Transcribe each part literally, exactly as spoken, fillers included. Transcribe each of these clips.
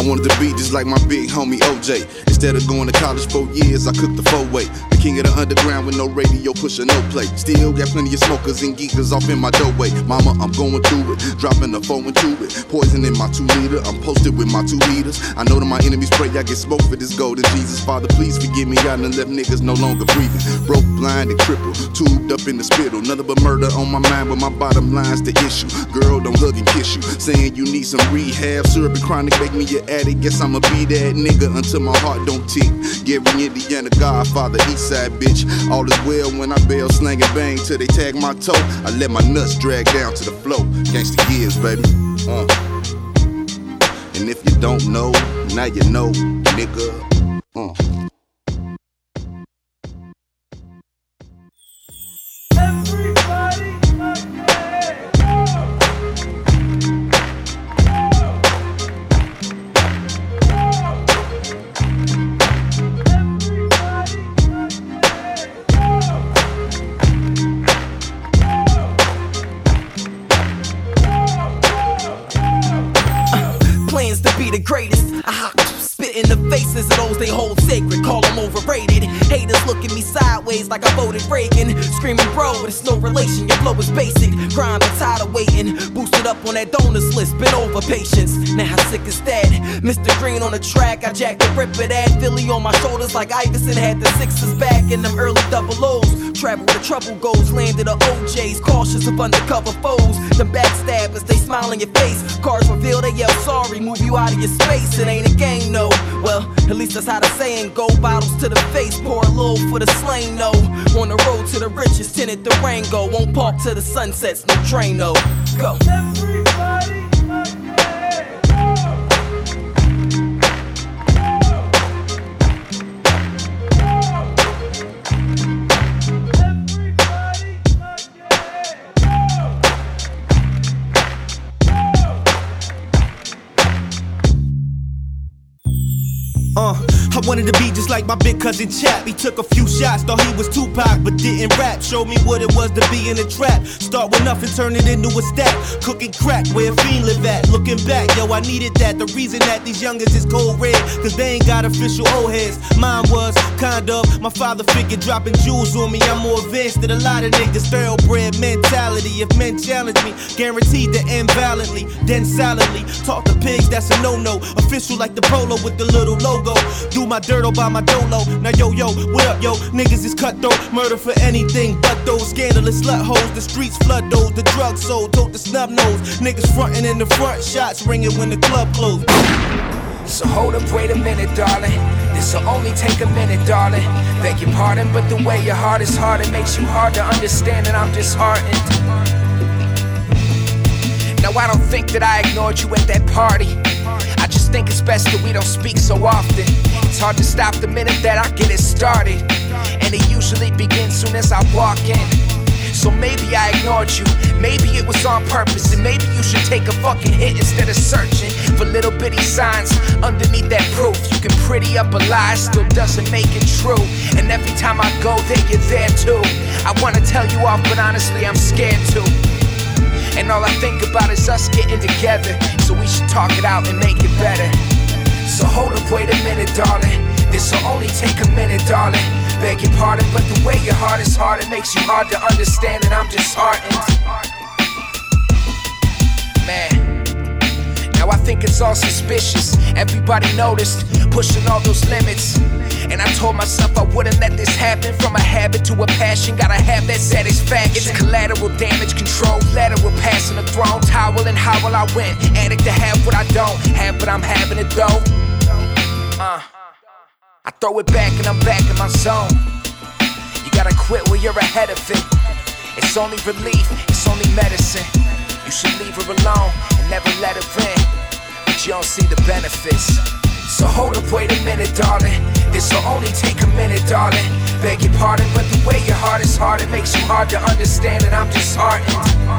wanted to be just like my big homie O J. Instead of going to college four years, I cooked the four-way. The king of the underground with no radio, pusher, no play. Still got plenty of smokers and geekers off in my doorway. Mama, I'm going through it, dropping a four into it. Poison in my two liter, I'm posted with my two liters. I know that my enemies pray I get smoked for this golden Jesus. Father, please forgive me, I done left niggas no longer breathing. Broke, blind, and crippled, tubed up in the spittle. Nothing but murder on my mind, but my bottom line's the issue. Girl, don't hug and kiss you, saying you need some rehab. Syrup and chronic make me your addict. Guess I'ma be that nigga until my heart don't tick. Gary, Indiana, Godfather, Eastside, bitch. All is well when I bail, slang and bang till they tag my toe. I let my nuts drag down to the flow. Gangsta Gibbs, baby. Uh. And if you don't know, now you know, nigga. Uh. The greatest, I spit in the faces of those they hold sacred, call them overrated. Haters look at me sideways like I voted Reagan, screaming bro, but it's no relation, your flow is basic. Crime and tired of waiting, boosted up on that donors list, been over patience. Now how sick is that? Mister Green on the track, I jacked the ripper that Philly on my shoulders like Iverson had the sixes back in them early double O's. Travel where the trouble goes, landed the O Js, cautious of undercover foes. Them backstabbers, they smile in your face. Cars reveal they yell sorry, move you out of your space. It ain't a game, no. Well, at least that's how the saying go. Bottles to the face, pour a little for the slain, no. On the road to the riches, tinted the Rango. Won't park to the sunsets, no train, no. Go. Everybody. Uh, I wanted to be just like my big cousin Chap. He took a few shots, thought he was Tupac, but didn't rap. Showed me what it was to be in a trap. Start with nothing, turn it into a stack. Cooking crack where a fiend live at. Looking back, yo, I needed that. The reason that these youngers is cold red, cause they ain't got official old heads. Mine was kind of my father figure dropping jewels on me. I'm more advanced than a lot of niggas. Thoroughbred mentality. If men challenge me, guaranteed to end violently, then silently. Talk to pigs, that's a no-no. Official like the polo with the little logo. Do my dirt by my dolo. Now yo yo, what up yo? Niggas is cutthroat, murder for anything but those scandalous slut hoes. The streets flood those, the drugs sold, tote the snub nose. Niggas frontin' in the front, shots ringing when the club closed. So hold up, wait a minute, darling. This'll only take a minute, darling. Beg your pardon, but the way your heart is hard, it makes you hard to understand, and I'm disheartened. Now I don't think that I ignored you at that party. I just think it's best that we don't speak so often. It's hard to stop the minute that I get it started, and it usually begins soon as I walk in. So maybe I ignored you, maybe it was on purpose, and maybe you should take a fucking hit instead of searching for little bitty signs underneath that proof. You can pretty up a lie, still doesn't make it true. And every time I go there, you're there too. I wanna tell you off, but honestly I'm scared to. And all I think about is us getting together, so we should talk it out and make it better. So hold up, wait a minute, darling. This'll only take a minute, darling. Beg your pardon, but the way your heart is hard, it makes you hard to understand, and I'm disheartened. Man, now I think it's all suspicious. Everybody noticed, pushing all those limits. And I told myself I wouldn't let this happen. From a habit to a passion, gotta have that satisfaction. It's collateral damage control, lateral passing the throne. Towel and how will I win? Addict to have what I don't have, but I'm having it though. Uh, I throw it back and I'm back in my zone. You gotta quit when you're ahead of it. It's only relief, it's only medicine. You should leave her alone and never let her in, but you don't see the benefits. So hold up, wait a minute, darling. This'll only take a minute, darling. Beg your pardon, but the way your heart is hard, it makes you hard to understand, and I'm disheartened.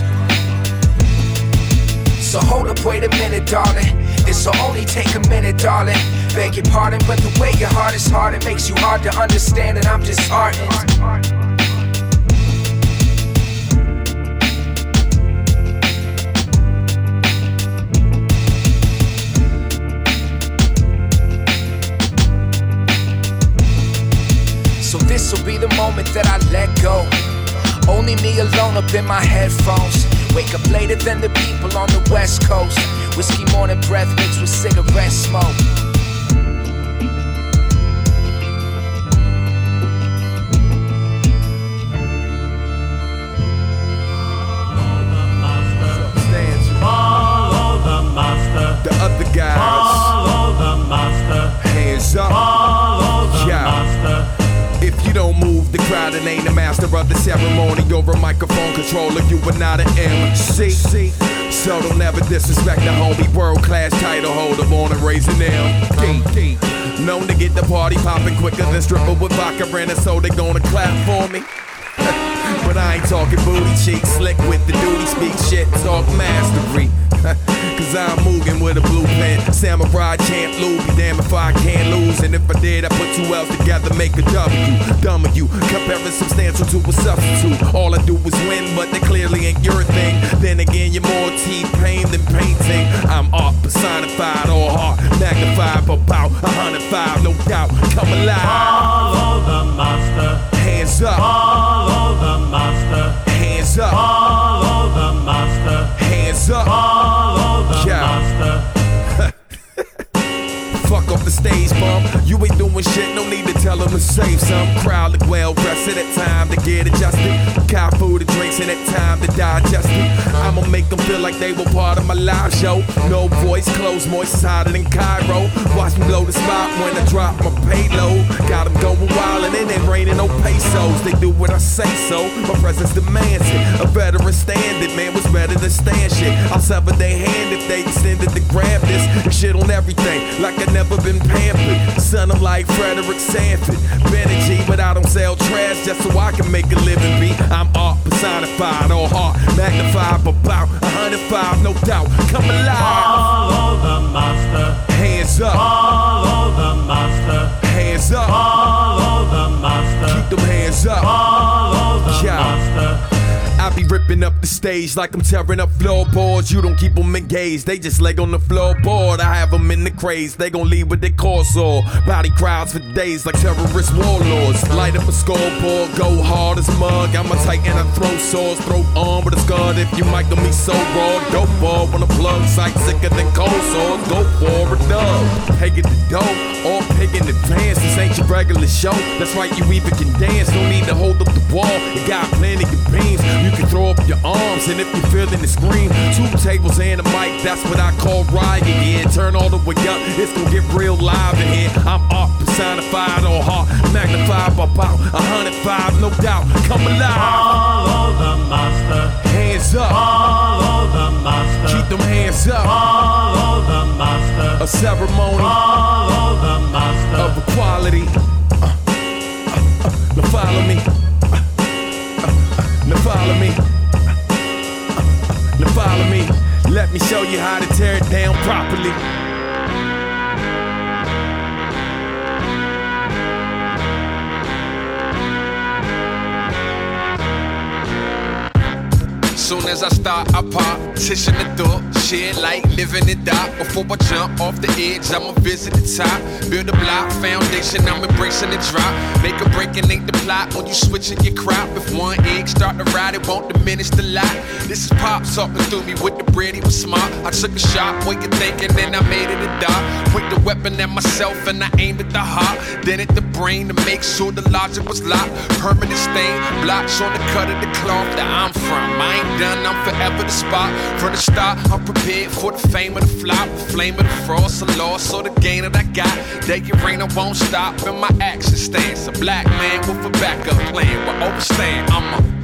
So hold up, wait a minute, darling. This'll only take a minute, darling. Beg your pardon, but the way your heart is hard, it makes you hard to understand, and I'm disheartened. this'll be the moment that I let go. Only me alone up in my headphones. Wake up later than the people on the West Coast. Whiskey morning breath mixed with cigarette smoke. The other guys, follow the master. Hands up, follow the yeah. master. If you don't move the crowd and ain't the master of the ceremony, you're a microphone controller, you are not an M C. So don't ever disrespect the homie, world class title holder, born and raised in M D. Known to get the party popping quicker than stripper with vodka and so they gonna clap for me. But I ain't talking booty cheeks, slick with the duty, speak shit, talk mastery. Cause I'm moving with a blueprint. Samurai champ, Lou, be damn if I can't lose. And if I did, I put two L's together, make a W. W, comparing substantial to a substitute. All I do is win, but that clearly ain't your thing. Then again, you're more T-Pain than painting. I'm art personified, all heart magnified, but about one hundred five, no doubt, come alive. Follow the master. Hands up. Follow the master. Hands up. Follow the master. Hands up. Follow the yeah. master. Fuck off the stage bump. You ain't doing shit, no need to tell them to save some. Crowd look well rested, at time to get adjusted. Cow food and drinks and at time to digest it. I'ma make them feel like they were part of my live show. No voice, clothes moist, hotter than Cairo. Watch me blow the spot when I drop my payload. Got them going wild and it ain't raining no pesos. They do what I say so, my presence demands it. A veteran standard, man, was better than stand shit. I'll sever their hand if they extended to grab this. And shit on everything, like I never been pampered. Son, I'm like Frederick Sanford, Benny, but I don't sell trash just so I can make a living. Be I'm art personified, all heart magnified, but about one hundred five, no doubt. Come alive. Follow the master. Hands up. Follow the master. Hands up. Follow the master. Keep them hands up. Follow the yeah. master. I be ripping up the stage like I'm tearing up floorboards. You don't keep them engaged, they just leg on the floorboard. I have them in the craze, they gon' leave with their core sore. Body crowds for days like terrorist warlords. Light up a scoreboard, go hard as a mug. I'ma tighten and throw swords, throw on with a scud. If you mic on me so raw, dope ball when the plug sight sicker than cold sores. Go for a dub, taking the dough, all pig in advance. This ain't your regular show, that's right, you even can dance. No need to hold up the wall, you got plenty of beams. You can throw up your arms, and if you're feeling the scream, two tables and a mic, that's what I call riding. Yeah, turn all the way up, it's gonna get real live in here. I'm art personified, all heart magnified, by about one hundred five, no doubt. Come alive. Follow the master. Hands up. Follow the master. Keep them hands up. Follow the master. A ceremony. Follow the master of equality. Uh, uh, uh, now follow me. Now follow me, now follow me. Let me show you how to tear it down properly. Soon as I start, I partition the door. Shit like living it die. Before I jump off the edge, I'ma visit the top. Build a block foundation, I'm embracing the drop. Make a break and ain't the plot when you switching your crop. If one egg start to ride, it won't diminish the lot. This is Pop talking through me with the bread, he was smart. I took a shot, what you thinking, then I made it a dot. Point the weapon at myself and I aimed at the heart. Then at the brain to make sure the logic was locked. Permanent stain, blotch on the cut of the cloth that I'm from. I ain't done, I'm forever the spot. From the start, I'm prepared for the fame of the flop, the flame of the frost, the loss, or the gain that I got. Day can rain, I won't stop in my action stance. A black man with a backup plan, but overstand, I'm a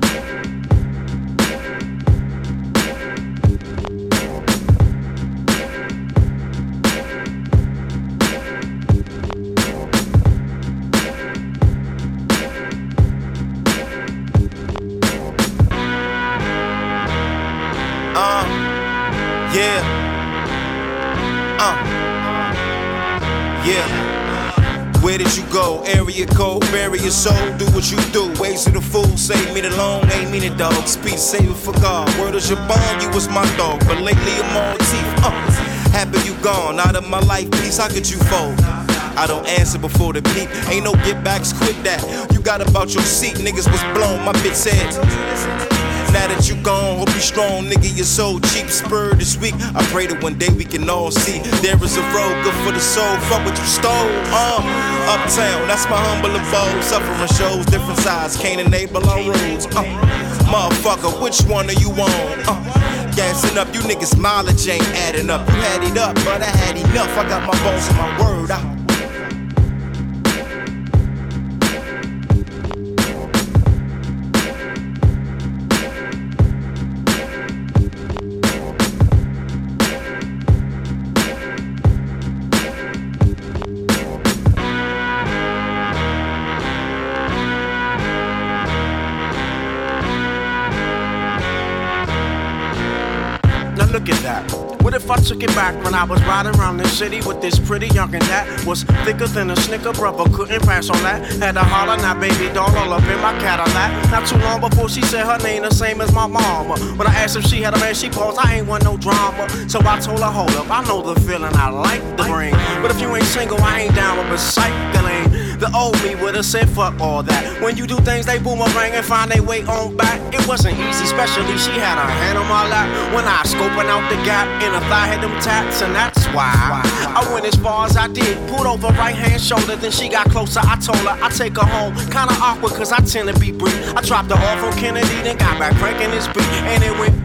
Yeah. Uh. Yeah. Where did you go? Area code, bury your soul, do what you do. Ways of the fool, save me the long, ain't mean it, dog. Speech, save it for God. Word is your bond, you was my dog. But lately I'm on teeth. Uh. Happy you gone, out of my life, please, how could you fold? I don't answer before the beep. Ain't no get backs, quit that. You got about your seat, niggas was blown. My bitch said, now that you gone, hope you strong, nigga, you're so cheap. Spurred this week, I pray that one day we can all see there is a road good for the soul. Fuck what you stole, um, uptown, that's my humble abode. Suffering shows, different sides, can't enable our roads. Uh, motherfucker, which one are you on? Uh, gassing up, you niggas mileage ain't adding up. You had it up, but I had enough. I got my balls and my word. I look at that. What if I took it back when I was riding around the city with this pretty youngin' that was thicker than a Snicker, brother, couldn't pass on that. Had to holler, now baby doll all up in my Cadillac. Not too long before she said her name the same as my mama. When I asked if she had a man, she paused, I ain't want no drama. So I told her, hold up, I know the feeling I like the brain. But if you ain't single, I ain't down with recycling. The old me would've said fuck all that. When you do things, they boomerang and find they way on back. It wasn't easy, especially she had her hand on my lap. When I scoping out the gap in her thigh, had them tats, and that's why I went as far as I did. Pulled over right hand shoulder, then she got closer. I told her I'd take her home. Kinda awkward, cause I tend to be brief. I dropped her off from Kennedy, then got back cranking this beat, and it went.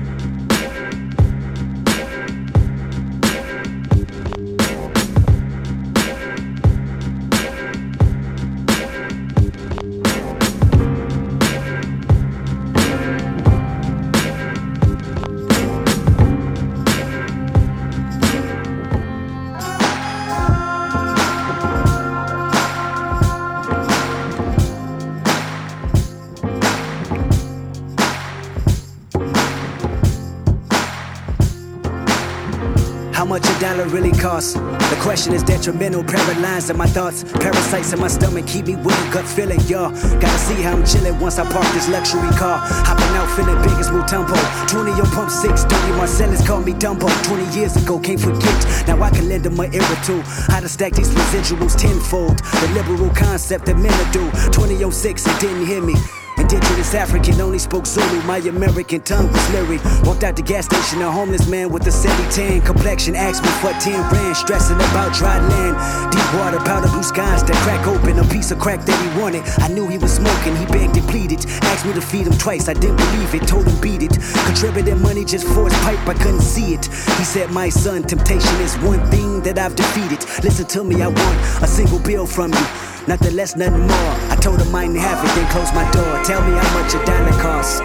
How much a dollar really costs? The question is detrimental, paralyzed in my thoughts. Parasites in my stomach keep me with a gut feeling, y'all. Gotta see how I'm chilling once I park this luxury car. Hopping out feeling big as Mutombo. twenty on pump six, thirty Marcellus called me Dumbo. twenty years ago, can't forget. Now I can lend them an ear or two. How to stack these residuals tenfold. The liberal concept that men do. twenty oh six, it didn't hear me. Indigenous African, only spoke Zulu. My American tongue was lyric. Walked out the gas station, a homeless man with a seventy tan complexion. Asked me for ten rand, stressing about dry land. Deep water, powder blue skies that crack open. A piece of crack that he wanted. I knew he was smoking, he begged and pleaded. Asked me to feed him twice, I didn't believe it. Told him beat it. Contributed money just for his pipe, I couldn't see it. He said, my son, temptation is one thing that I've defeated. Listen to me, I want a single bill from you. Nothing less, nothing more. I told him I didn't have it, then closed my door. Tell me how much a dollar cost.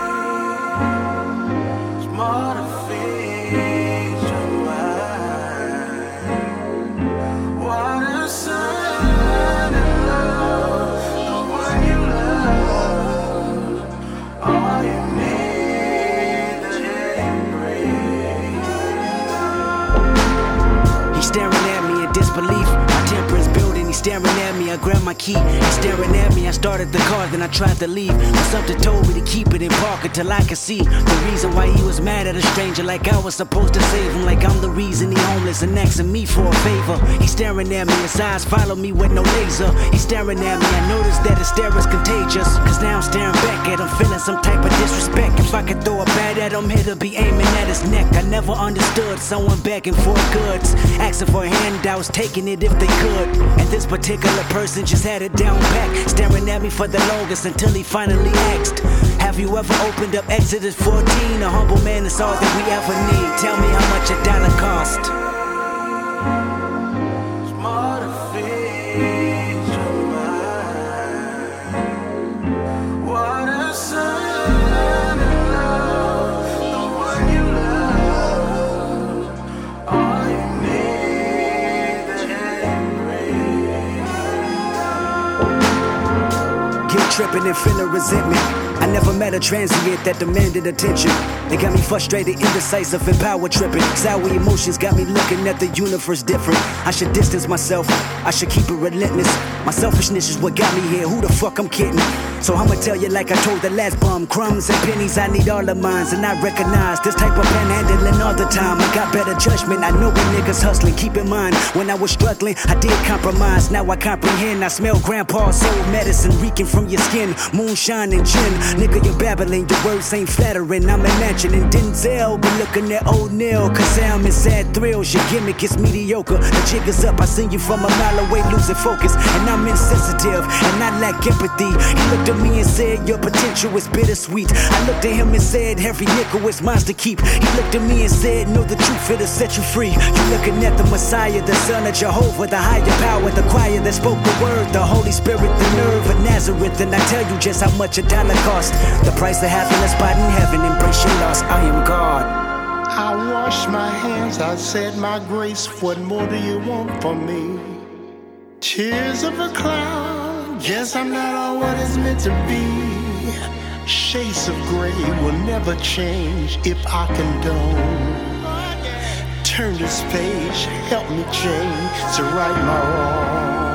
It's more to feed your mind. What a son in love, the one you love. All you need to breathe. He's staring at me in disbelief. My temper is building. He's staring at me, I grabbed my key. He's staring at me, I started the car, then I tried to leave. But something told me to keep it in park until I could see the reason why he was mad at a stranger. Like I was supposed to save him, like I'm the reason he homeless and asking me for a favor. He's staring at me, his eyes follow me with no laser. He's staring at me, I noticed that his stare is contagious. Cause now I'm staring back at him, feeling some type of disrespect. If I could throw a bat at him, he'd be aiming at his neck. I never understood someone begging for goods, asking for handouts, taking it if they could. And this particular person just had it down back, staring at me for the longest until he finally asked, have you ever opened up Exodus fourteen? A humble man is all that we ever need. Tell me how much a dollar cost. It's more to feed your mind. What a son in love, the one you love. All you need to breathe. Guilt tripping and feeling resentment. I never met a transient that demanded attention. They got me frustrated, indecisive, and power tripping. Sour emotions got me looking at the universe different. I should distance myself, I should keep it relentless. My selfishness is what got me here, who the fuck I'm kidding? So I'ma tell you like I told the last bum, crumbs and pennies, I need all of mine. And I recognize this type of panhandling all the time. I got better judgment, I know when niggas hustling. Keep in mind, when I was struggling, I did compromise. Now I comprehend, I smell grandpa's soul medicine reeking from your skin. Moonshine and gin, nigga you're babbling, your words ain't flattering. I'm imagining Denzel, but looking at O'Neal. Cause I'm in sad thrills, your gimmick is mediocre. The jig is up, I seen you from a mile away losing focus. And I'm insensitive, and I lack empathy. He looked at me and said, your potential is bittersweet. I looked at him and said, every nickel is mine to keep. He looked at me and said, know the truth, it'll set you free. You looking at the Messiah, the Son of Jehovah, the higher power, the choir that spoke the word, the Holy Spirit, the nerve of Nazareth. And I tell you just how much a dollar costs. The price of having a spot in heaven, embrace your loss, I am God. I washed my hands, I said my grace. What more do you want from me? Tears of a clown, guess I'm not all what it's meant to be. Shades of gray will never change if I condone. Turn this page, help me change to right my wrong.